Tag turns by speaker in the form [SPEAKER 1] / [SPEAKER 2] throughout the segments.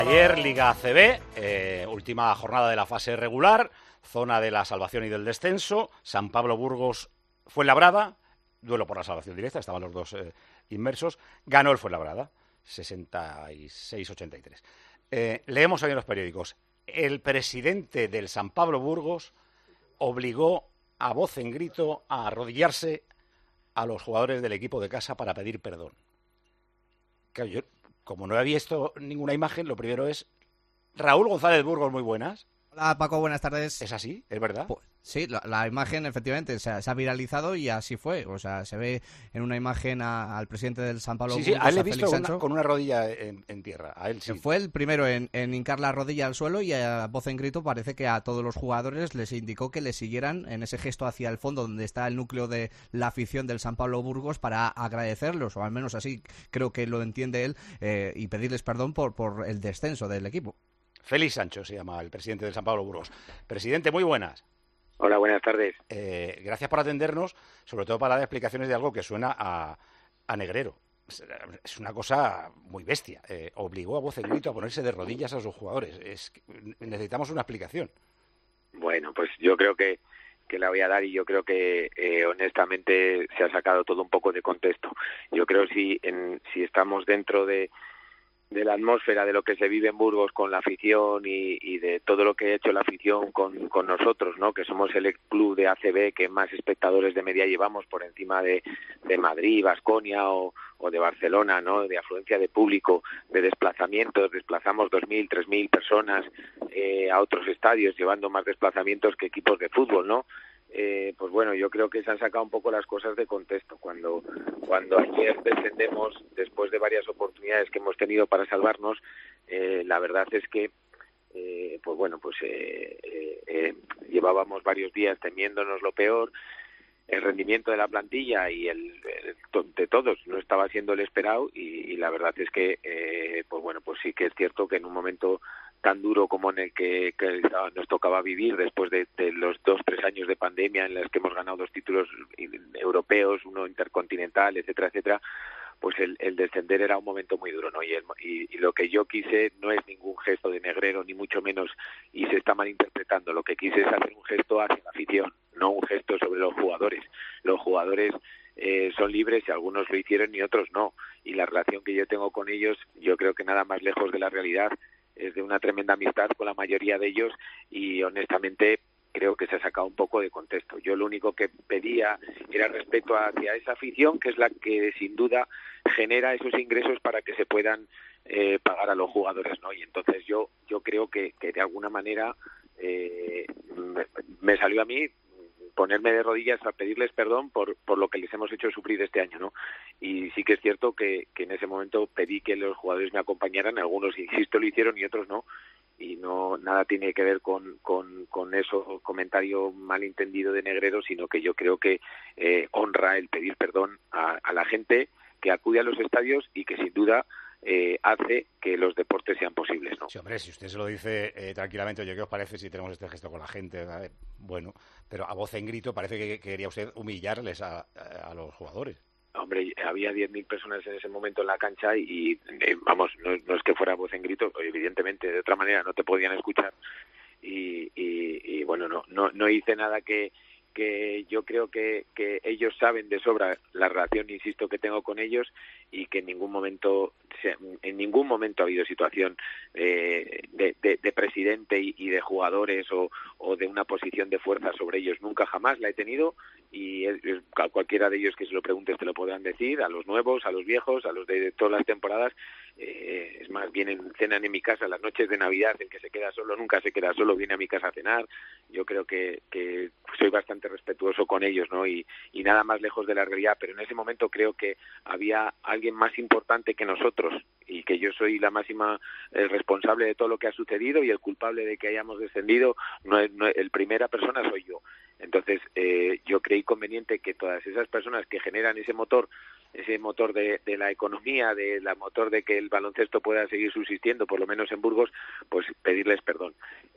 [SPEAKER 1] Ayer Liga ACB, última jornada de la fase regular, zona de la salvación y del descenso. San Pablo Burgos Fuenlabrada, duelo por la salvación directa, estaban los dos inmersos. Ganó el Fuenlabrada, 66-83. Leemos hoy en los periódicos: el presidente del San Pablo Burgos obligó a voz en grito a arrodillarse a los jugadores del equipo de casa para pedir perdón. Claro, yo, como no había visto ninguna imagen, lo primero es... Raúl González Burgos, muy buenas.
[SPEAKER 2] Hola Paco, buenas tardes.
[SPEAKER 1] ¿Es así? ¿Es verdad?
[SPEAKER 2] Pues, sí, la imagen efectivamente se ha viralizado y así fue. O sea, se ve en una imagen al presidente del San Pablo Burgos,
[SPEAKER 1] sí, a él le he visto
[SPEAKER 2] Sancho,
[SPEAKER 1] con una rodilla en tierra. A él sí.
[SPEAKER 2] Fue el primero en hincar la rodilla al suelo y a voz en grito parece que a todos los jugadores les indicó que le siguieran en ese gesto hacia el fondo donde está el núcleo de la afición del San Pablo Burgos para agradecerlos, o al menos así creo que lo entiende él, y pedirles perdón por el descenso del equipo.
[SPEAKER 1] Félix Sancho se llama el presidente del San Pablo Burgos. Presidente, muy buenas.
[SPEAKER 3] Hola, buenas tardes.
[SPEAKER 1] Gracias por atendernos, sobre todo para dar explicaciones de algo que suena a negrero. Es una cosa muy bestia. Obligó a voz en grito a ponerse de rodillas a sus jugadores. Necesitamos una explicación.
[SPEAKER 3] Bueno, pues yo creo que la voy a dar, y yo creo que honestamente se ha sacado todo un poco de contexto. Yo creo si estamos dentro de la atmósfera de lo que se vive en Burgos con la afición y de todo lo que ha hecho la afición con nosotros, ¿no? Que somos el club de ACB que más espectadores de media llevamos por encima de Madrid, Baskonia o de Barcelona, ¿no? De afluencia de público, de desplazamientos, desplazamos 2.000, 3.000 personas a otros estadios, llevando más desplazamientos que equipos de fútbol, ¿no? Pues bueno, yo creo que se han sacado un poco las cosas de contexto. Cuando ayer descendemos, después de varias oportunidades que hemos tenido para salvarnos, la verdad es que llevábamos varios días temiéndonos lo peor. El rendimiento de la plantilla y de todos no estaba siendo el esperado, y la verdad es que pues sí que es cierto que en un momento tan duro como en el que nos tocaba vivir después de los 2-3 años de pandemia en los que hemos ganado 2 títulos europeos, uno intercontinental, etcétera, etcétera, pues el descender era un momento muy duro, ¿no? Y lo que yo quise no es ningún gesto de negrero, ni mucho menos, y se está malinterpretando. Lo que quise es hacer un gesto hacia la afición, no un gesto sobre los jugadores. Los jugadores son libres, y algunos lo hicieron y otros no. Y la relación que yo tengo con ellos, yo creo que nada más lejos de la realidad, es de una tremenda amistad con la mayoría de ellos, y honestamente creo que se ha sacado un poco de contexto. Yo lo único que pedía era respeto hacia esa afición, que es la que sin duda genera esos ingresos para que se puedan pagar a los jugadores, ¿no? Y entonces yo creo que de alguna manera me salió a mí ponerme de rodillas a pedirles perdón por lo que les hemos hecho sufrir este año, ¿no? Y sí que es cierto que en ese momento pedí que los jugadores me acompañaran. Algunos, insisto, lo hicieron y otros no, y no nada tiene que ver con eso, comentario malentendido de negrero, sino que yo creo que honra el pedir perdón a la gente que acude a los estadios y que sin duda hace que los deportes sean posibles, ¿no?
[SPEAKER 1] Sí, hombre, si usted se lo dice tranquilamente, oye, ¿qué os parece si tenemos este gesto con la gente? Bueno, pero a voz en grito parece que quería usted humillarles a los jugadores.
[SPEAKER 3] Hombre, había 10.000 personas en ese momento en la cancha y vamos, no es que fuera voz en grito, evidentemente de otra manera no te podían escuchar, y bueno, no hice nada que yo creo que ellos saben de sobra la relación, insisto, que tengo con ellos, y que en ningún momento ha habido situación de presidente y de jugadores o de una posición de fuerza sobre ellos. Nunca, jamás la he tenido, y a cualquiera de ellos que se lo preguntes te lo podrán decir, a los nuevos, a los viejos, a los de todas las temporadas. Es más, cenan en mi casa las noches de Navidad. El que se queda solo nunca se queda solo, viene a mi casa a cenar. Yo creo que soy bastante respetuoso con ellos, ¿no? Y nada más lejos de la realidad, pero en ese momento creo que había alguien más importante que nosotros, y que yo soy la máxima responsable de todo lo que ha sucedido, y el culpable de que hayamos descendido el primera persona soy yo. Entonces yo creí conveniente que todas esas personas que generan ese motor de la economía, la motor de que el baloncesto pueda seguir subsistiendo, por lo menos en Burgos, pues pedirles perdón.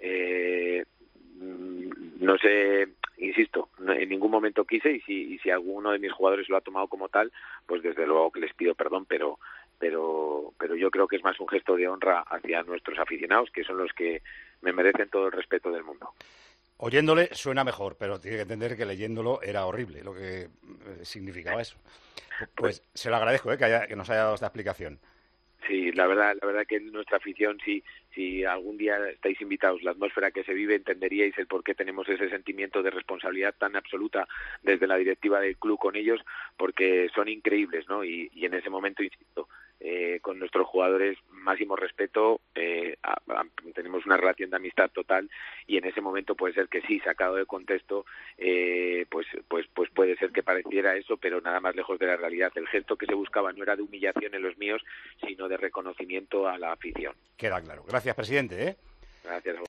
[SPEAKER 3] No sé, insisto, en ningún momento quise, y si alguno de mis jugadores lo ha tomado como tal, pues desde luego que les pido perdón, pero pero yo creo que es más un gesto de honra hacia nuestros aficionados, que son los que me merecen todo el respeto del mundo.
[SPEAKER 1] Oyéndole suena mejor, pero tiene que entender que leyéndolo era horrible lo que significaba eso. Pues se lo agradezco, que nos haya dado esta explicación.
[SPEAKER 3] Sí, la verdad que nuestra afición, si algún día estáis invitados, la atmósfera que se vive, entenderíais el por qué tenemos ese sentimiento de responsabilidad tan absoluta desde la directiva del club con ellos, porque son increíbles, ¿no? Y en ese momento, insisto, con nuestros jugadores, máximo respeto, tenemos una relación de amistad total, y en ese momento puede ser que sí, sacado de contexto, pues puede ser que pareciera eso, pero nada más lejos de la realidad. El gesto que se buscaba no era de humillación en los míos, sino de reconocimiento a la afición.
[SPEAKER 1] Queda claro. Gracias, presidente.
[SPEAKER 3] Gracias.